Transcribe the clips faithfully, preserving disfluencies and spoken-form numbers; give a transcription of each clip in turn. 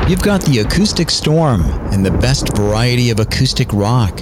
You've got the Acoustic Storm and the best variety of acoustic rock.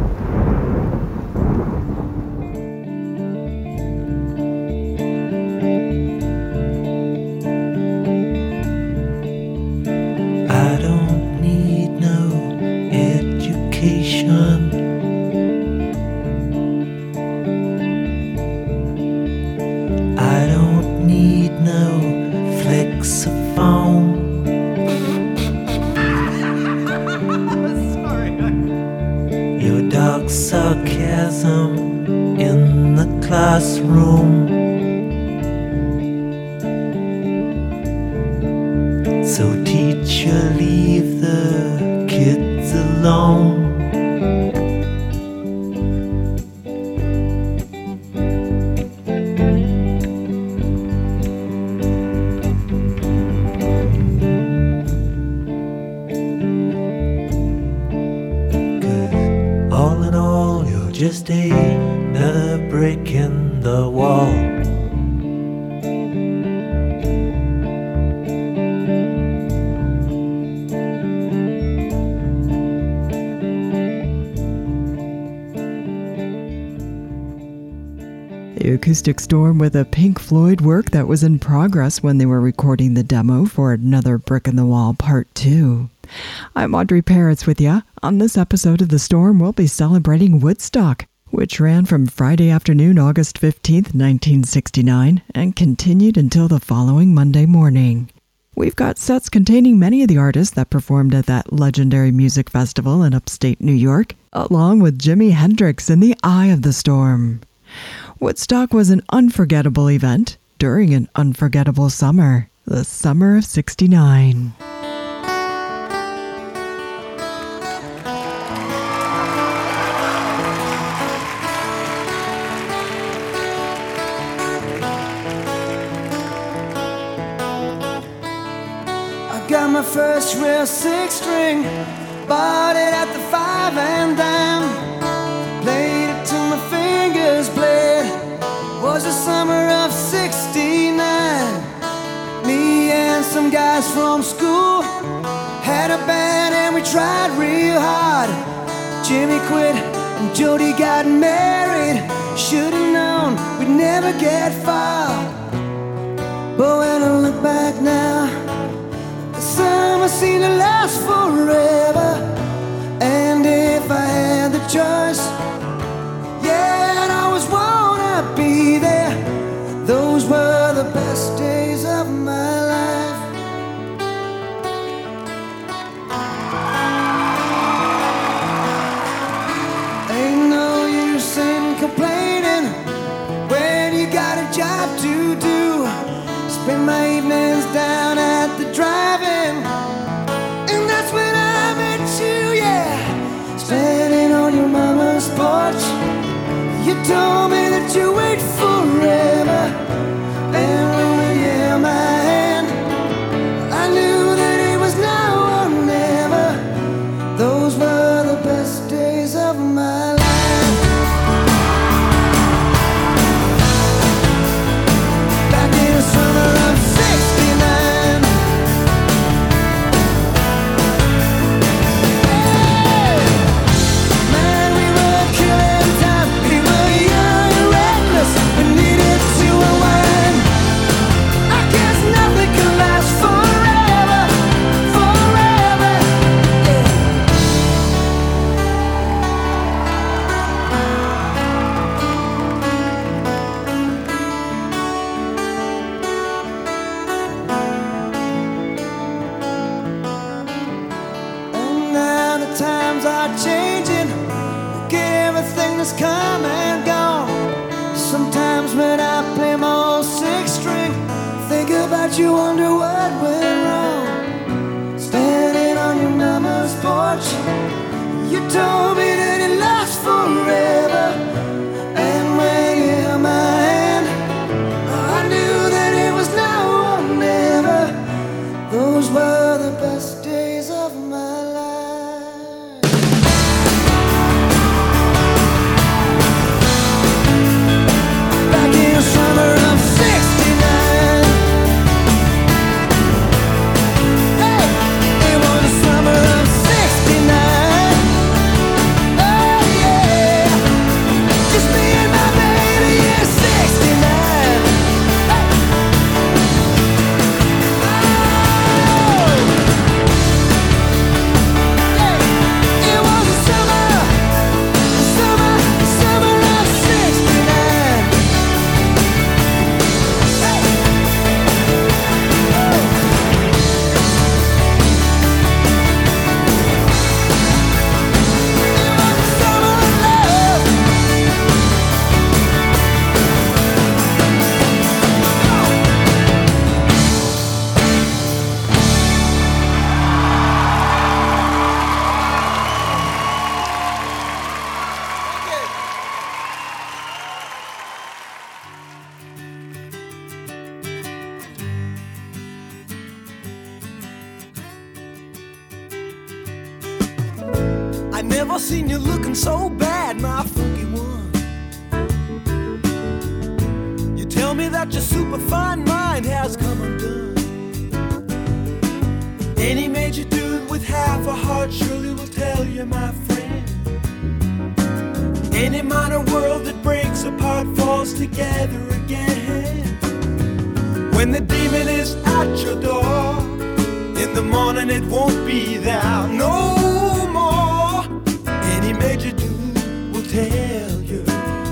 Just another brick in the wall. The Acoustic Storm with a Pink Floyd work that was in progress when they were recording the demo for Another Brick in the Wall Part two. I'm Audrey Peretz with you. On this episode of The Storm, we'll be celebrating Woodstock, which ran from Friday afternoon, August fifteenth, nineteen sixty-nine, and continued until the following Monday morning. We've got sets containing many of the artists that performed at that legendary music festival in upstate New York, along with Jimi Hendrix in the eye of the storm. Woodstock was an unforgettable event during an unforgettable summer, the summer of sixty-nine. Got my first real six string, bought it at the five and dime. Played it till my fingers bled. Was the summer of sixty-nine. Me and some guys from school had a band and we tried real hard. Jimmy quit and Jody got married. Should've known we'd never get far. But when I look back now, the summer seemed to last forever. And if I had the choice, yeah, I'd always wanna be there. Those were the best days of my life. Ain't no use in complaining when you got a job to do. Spend my evenings down at the drive-in, and that's when I met you, yeah. Standing on your mama's porch, you told me that you wait forever. And when you held my hand, I knew that it was now or never. Those were the best days of my life. Back in the summer of sixty-nine. Hey! Man, we were killing time. We were young and reckless. We needed to unwind. I guess nothing can last forever, forever. And now the times are changing. Look at everything that's come and gone. Sometimes when I play my old six string, think about you, wonder what went wrong. Standing on your mama's porch, you told me that it lasts forever. And when you held my hand, I knew that it was now or never. Those were the best days of my life. Back in the summer of sixty-nine. Hey, it Never seen you looking so bad, my funky one. You tell me that your superfine mind has come undone. Any major dude with half a heart surely will tell you, my friend. Any minor world that breaks apart falls together again. When the demon is at your door, in the morning it won't be there no more. Any major dude will tell you.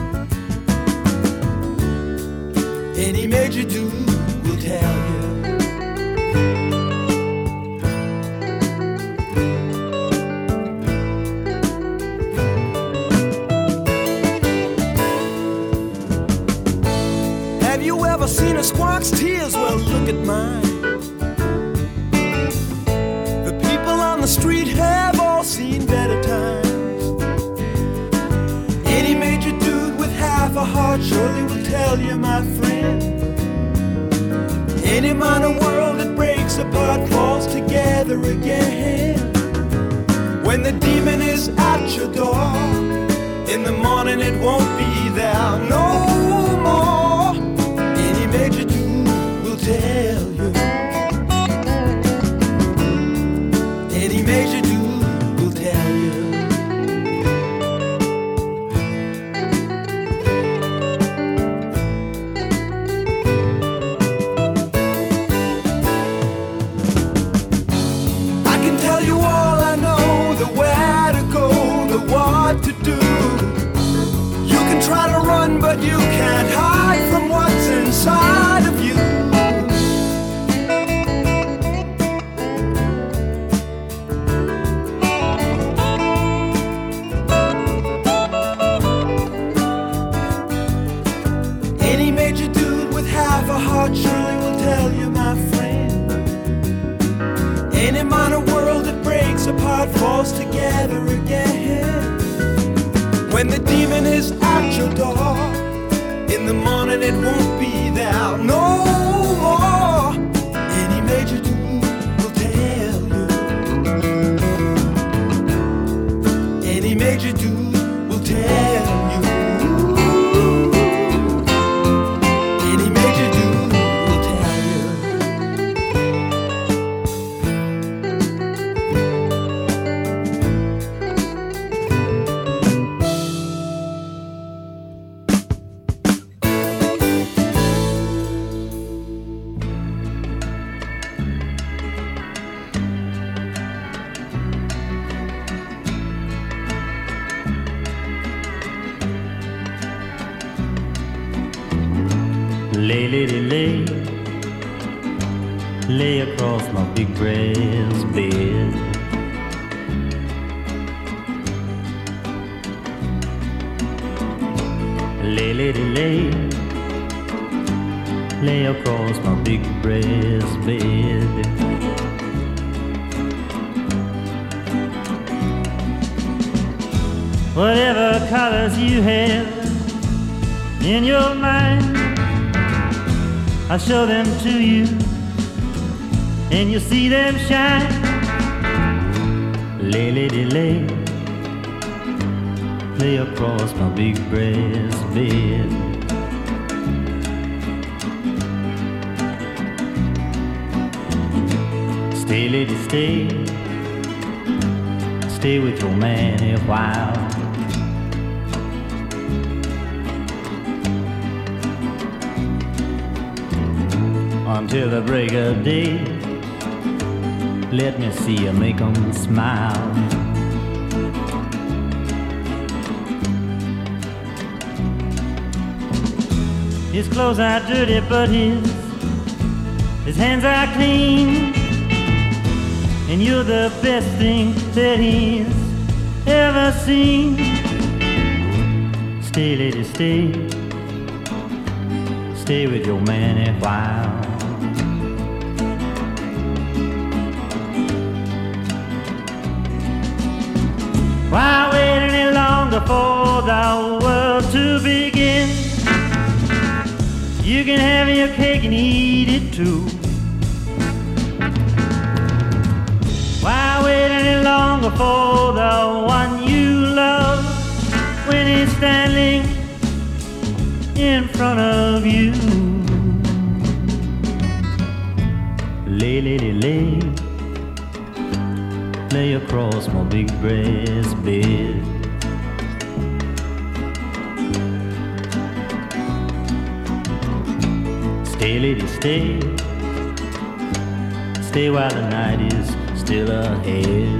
Any major dude will tell you. Have you ever seen a squawk's tears? Well, look at mine. The people on the street have all seen better times. Any major dude with half a heart surely will tell you, my friend. Any minor world that breaks apart falls together again. When the demon is at your door, in the morning it won't be there no more. Any major dude will tell you. Any major dude will tell you. I can tell you all I know, the where to go, the what to do. You can try to run, but you can't hide from what's inside of you. Any major dude with half a heart surely will tell you, my friend. Any minor world that breaks apart falls together again. When the demon is at your door, in the morning it won't be there no more. Any major dude will tell you. Any major dude will tell you. Any major dude will tell you. Lay, lady, lay, lay across my big brass bed. Lay, lady, lay, lay across my big brass bed. Whatever colors you have in your mind, I'll show them to you, and you'll see them shine. Lay, lady, lay, lay across my big brass bed. Stay, lady, stay, stay with your man a while. Until the break of day, let me see you make 'em smile. His clothes are dirty, but his his hands are clean, and you're the best thing that he's ever seen. Stay, lady, stay, stay with your man a while. Why wait any longer for the world to begin? You can have your cake and eat it too. Why wait any longer for the one you front of you. Lay, lay, lay, lay, lay across my big brass bed. Stay, lady, stay, stay while the night is still ahead.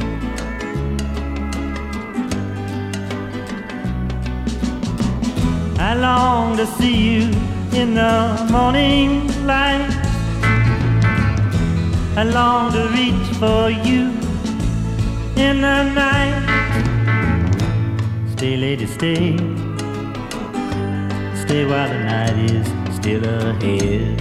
I long to see you in the morning light. I long to reach for you in the night. Stay, lady, stay, stay while the night is still ahead.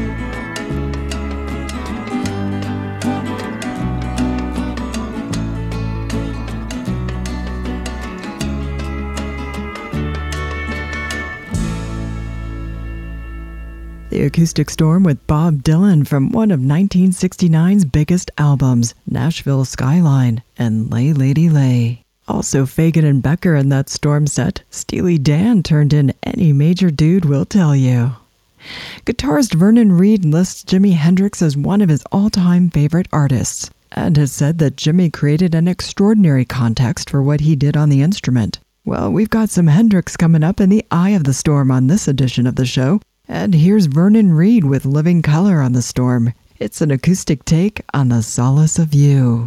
The Acoustic Storm with Bob Dylan from one of nineteen sixty-nine's biggest albums, Nashville Skyline and Lay Lady Lay. Also Fagan and Becker in that Storm set. Steely Dan turned in Any Major Dude Will Tell You. Guitarist Vernon Reid lists Jimi Hendrix as one of his all-time favorite artists, and has said that Jimi created an extraordinary context for what he did on the instrument. Well, we've got some Hendrix coming up in the eye of the storm on this edition of the show. And here's Vernon Reid with Living Color on the Storm. It's an acoustic take on the solace of you.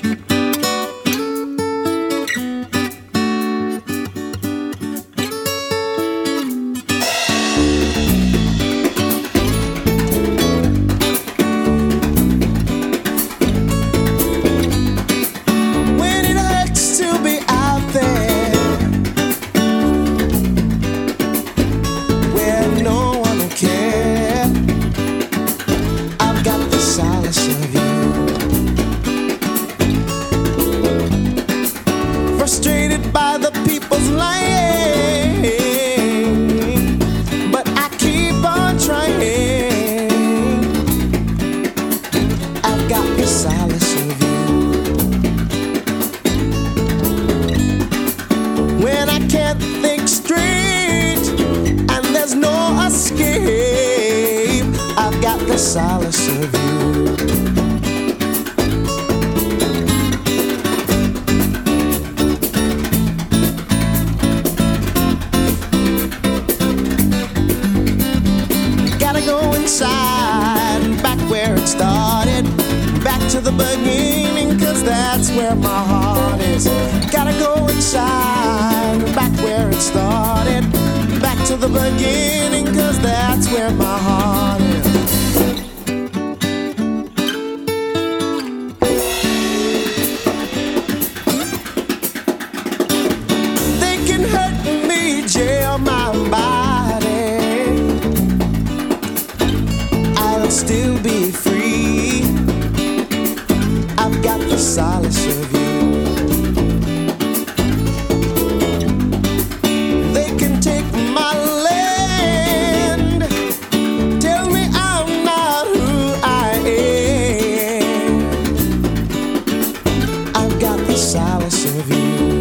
Solace of you. Gotta go inside, back where it started, back to the beginning, cause that's where my heart is. Gotta go inside, back where it started, back to the beginning, cause that's where my heart is. Still be free. I've got the solace of you. They can take my land, tell me I'm not who I am. I've got the solace of you.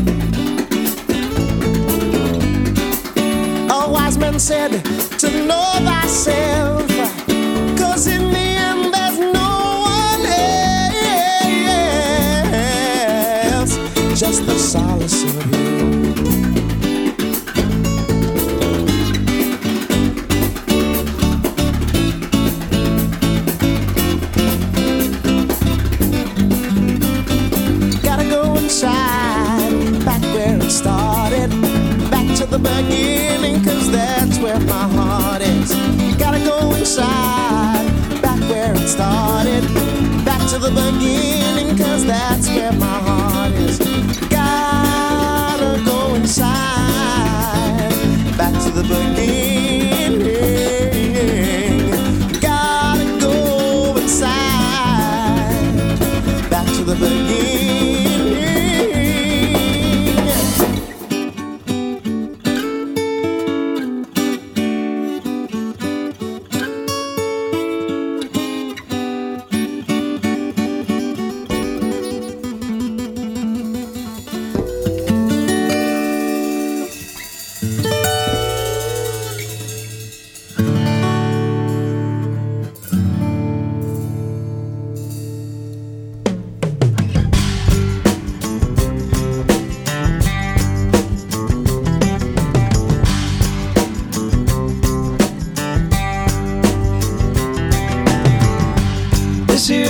A wise man said to know thyself, cause in the end there's no one else, just the solace of you. Gotta go inside, back where it started, back to the beginning, cause that's where my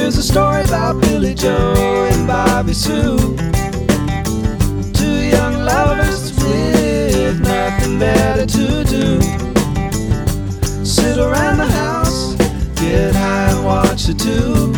Here's a story about Billy Joe and Bobby Sue, two young lovers with nothing better to do. Sit around the house, get high and watch the tube.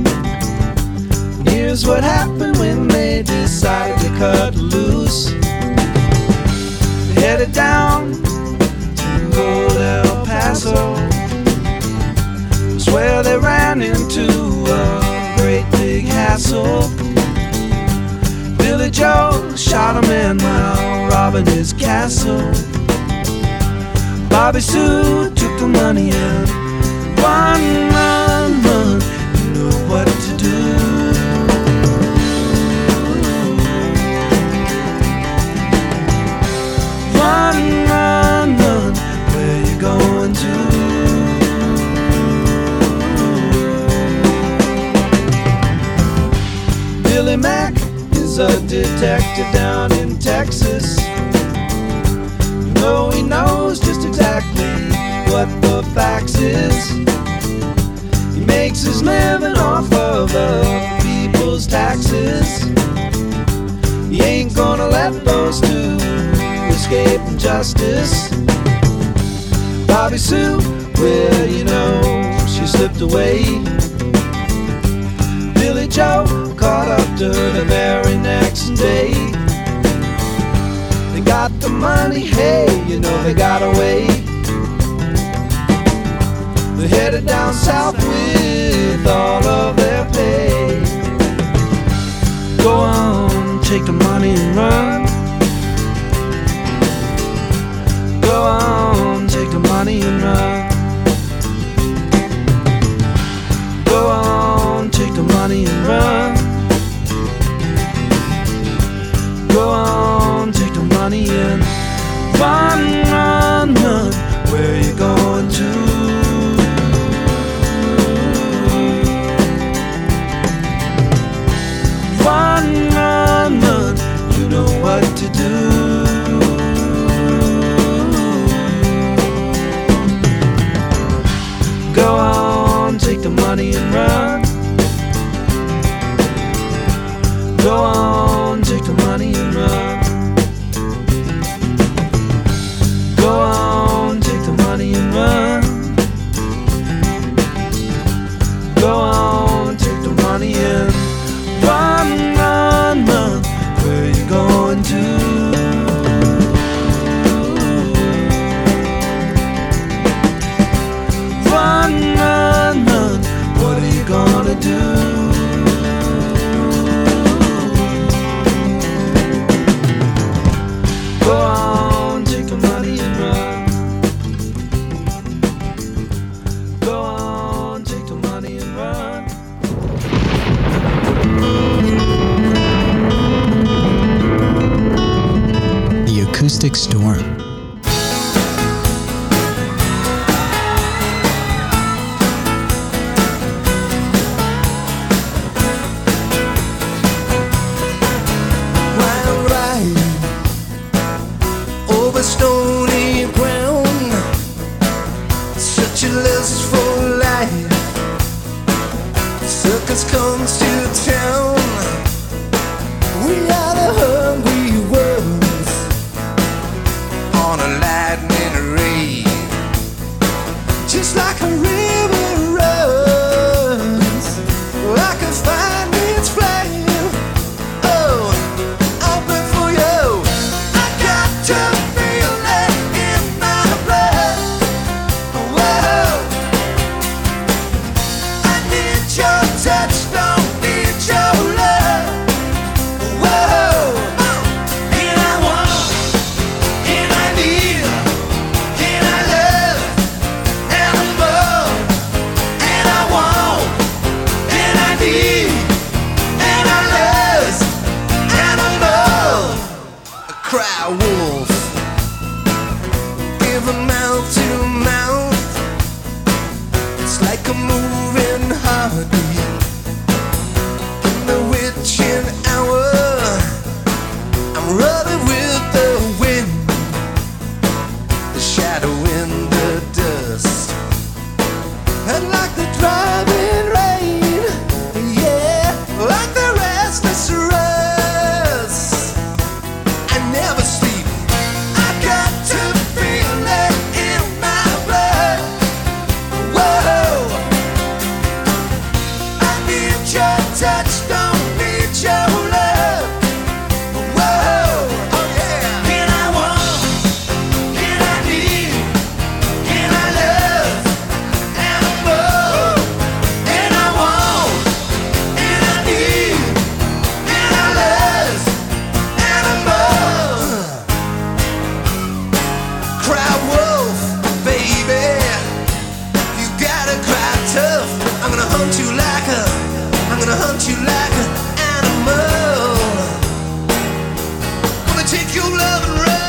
Here's what happened when they decided to cut loose. They headed down to old El Paso. It's where they ran into a great big hassle. Billy Joe shot a man while robbing his castle. Bobby Sue took the money and run, run, run. You know what to do. Run, run, run. Where you going to? Billy Mack is a detective down in Texas. You know he knows just exactly what the facts is. He makes his living off of other people's taxes. He ain't gonna let those two escape injustice. Bobby Sue, well, you know, she slipped away. Billy Joe caught up to her the very next day. They got the money, hey, you know they got away. They headed down south with all of their pay. Go on, take the money and run. Go on, take the money and run. Go on, take the money and run. Go on, take the money and run, run, run. Where you going to? Run, run, run. You know what to do. Go on, take the money and run. Go on, take the money and run. Go on, take the money and run. Go on, take the money and run, run, run. Where you going to? Run, run, run. What are you gonna do? Go on, take the money and run. Go on, take the money and run. The Acoustic Storm. While riding over stony ground, such a lust for life. Circus comes to town. We are the hungry ones on a lightning raid. Just like a river runs, I can find its flame. Oh, I'll burn for you. I got to feel it in my blood. Whoa, I need your touch, don't need your love. Whoa, and I want, and I need, and I love, and I'm more, and I want, and I need, and I love, and I'm more. Cry wolf, give a mouth to mouth. It's like a moving heartbeat. In the witching hour, I'm running with the wind, the shadow in the dust. And like the driving rain, tough. I'm gonna hunt you like a, I'm gonna hunt you like an animal. I'm gonna take your love and run.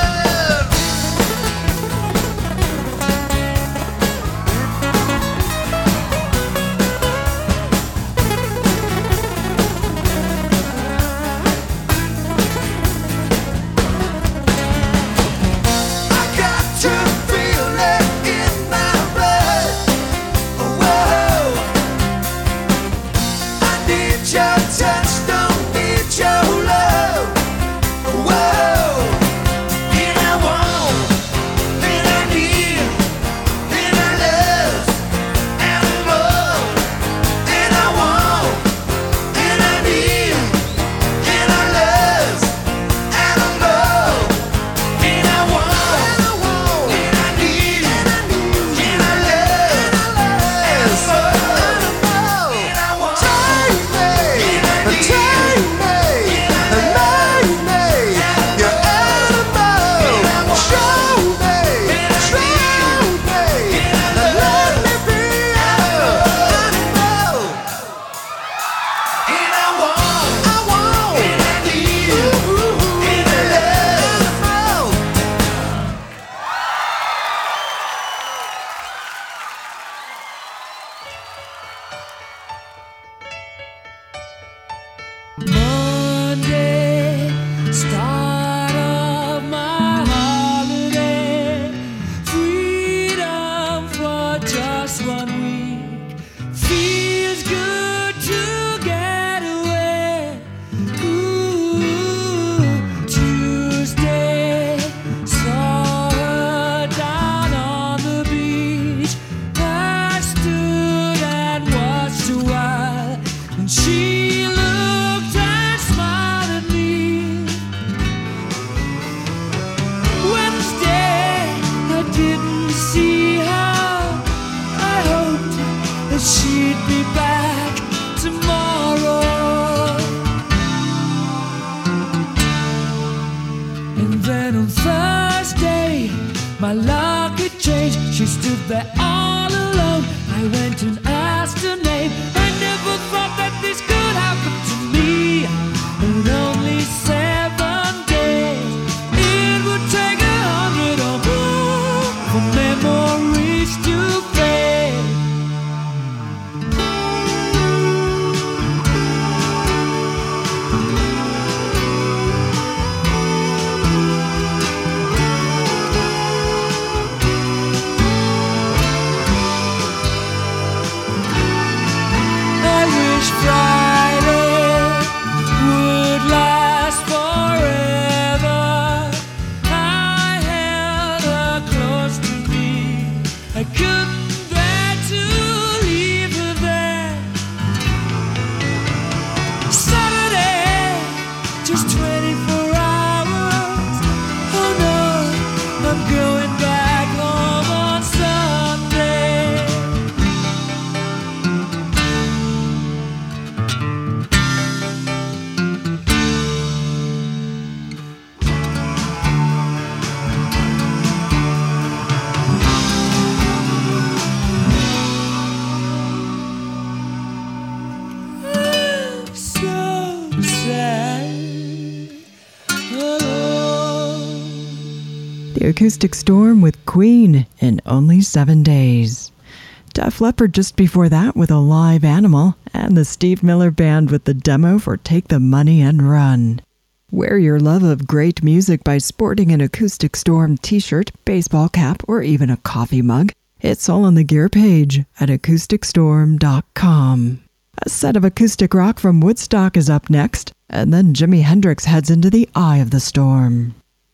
The Acoustic Storm with Queen in Only Seven Days. Def Leppard just before that with a live Animal, and the Steve Miller Band with the demo for Take the Money and Run. Wear your love of great music by sporting an Acoustic Storm t-shirt, baseball cap, or even a coffee mug. It's all on the gear page at acoustic storm dot com. A set of acoustic rock from Woodstock is up next, and then Jimi Hendrix heads into the eye of the storm.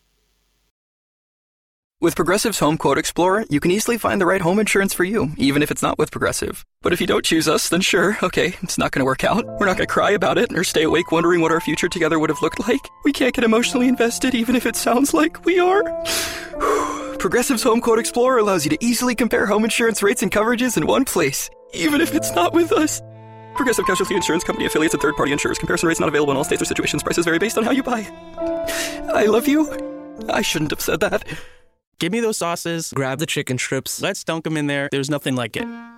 With Progressive's Home Quote Explorer, you can easily find the right home insurance for you, even if it's not with Progressive. But if you don't choose us, then sure, okay, it's not going to work out. We're not going to cry about it or stay awake wondering what our future together would have looked like. We can't get emotionally invested even if it sounds like we are. Progressive's Home Quote Explorer allows you to easily compare home insurance rates and coverages in one place, even if it's not with us. Progressive Casualty Insurance Company affiliates and third-party insurers. Comparison rates not available in all states or situations. Prices vary based on how you buy. I love you. I shouldn't have said that. Give me those sauces, grab the chicken strips, let's dunk them in there. There's nothing like it.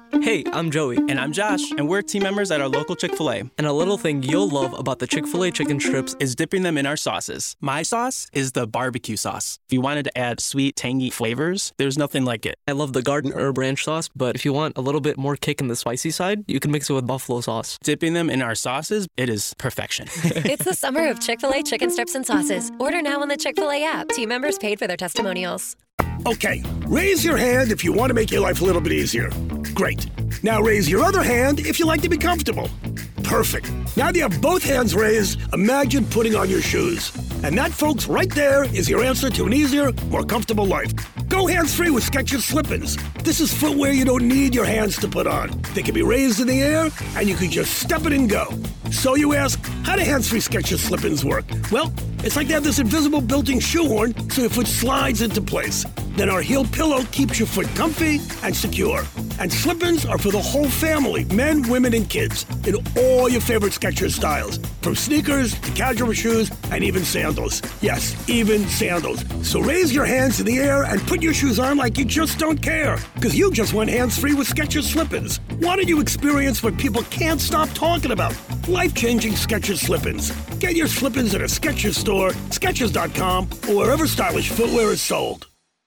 Hey, I'm Joey. And I'm Josh. And we're team members at our local Chick-fil-A. And a little thing you'll love about the Chick-fil-A chicken strips is dipping them in our sauces. My sauce is the barbecue sauce. If you wanted to add sweet, tangy flavors, there's nothing like it. I love the garden herb ranch sauce, but if you want a little bit more kick in the spicy side, you can mix it with buffalo sauce. Dipping them in our sauces, it is perfection. It's the summer of Chick-fil-A chicken strips and sauces. Order now on the Chick-fil-A app. Team members paid for their testimonials. Okay, raise your hand if you want to make your life a little bit easier. Great. Now raise your other hand if you like to be comfortable. Perfect. Now that you have both hands raised, imagine putting on your shoes. And that, folks, right there is your answer to an easier, more comfortable life. Go hands-free with Skechers Slip-ins. This is footwear you don't need your hands to put on. They can be raised in the air, and you can just step it and go. So you ask, how do hands-free Skechers Slip-ins work? Well, it's like they have this invisible built-in shoehorn so your foot slides into place. Then our heel pillow keeps your foot comfy and secure. And slip-ins are for the whole family, men, women, and kids, in all your favorite Skechers styles, from sneakers to casual shoes and even sandals. Yes, even sandals. So raise your hands in the air and put your shoes on like you just don't care, because you just went hands-free with Skechers Slip-ins. Why don't you experience what people can't stop talking about? Life-changing Skechers Slip-ins. Get your Slip-ins at a Skechers store, Skechers dot com, or wherever stylish footwear is sold.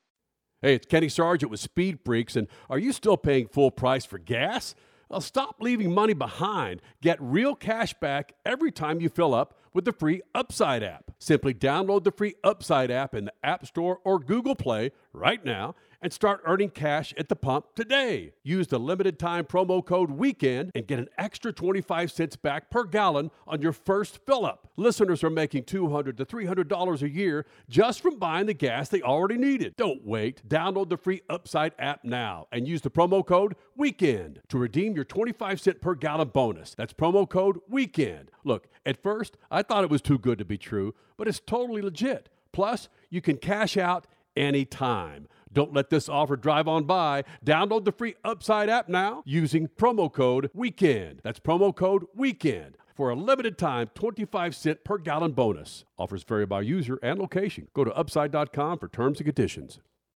Hey, it's Kenny Sargent with Speed Freaks, and are you still paying full price for gas? Well, stop leaving money behind. Get real cash back every time you fill up with the free Upside app. Simply download the free Upside app in the App Store or Google Play right now and start earning cash at the pump today. Use the limited time promo code WEEKEND and get an extra twenty-five cents back per gallon on your first fill up. Listeners are making two hundred to three hundred dollars a year just from buying the gas they already needed. Don't wait. Download the free Upside app now and use the promo code WEEKEND to redeem your twenty-five cent per gallon bonus. That's promo code WEEKEND. Look, at first, I thought it was too good to be true, but it's totally legit. Plus, you can cash out anytime. Don't let this offer drive on by. Download the free Upside app now using promo code WEEKEND. That's promo code WEEKEND for a limited time twenty-five cent per gallon bonus. Offers vary by user and location. Go to upside dot com for terms and conditions.